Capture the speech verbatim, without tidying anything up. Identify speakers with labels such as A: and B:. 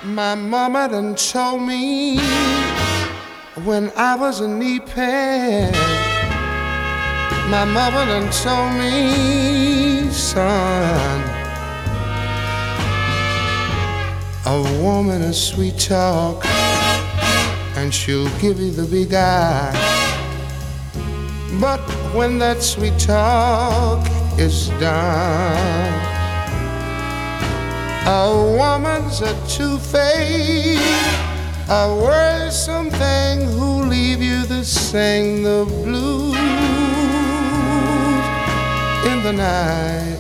A: My mama done told me when I was a knee pad. My mama done told me, son, a woman is sweet talk and she'll give you the big eye. But when that sweet talk is done, a woman's a two-faced, a worrisome thing who'll leave you to sing the blues in the night.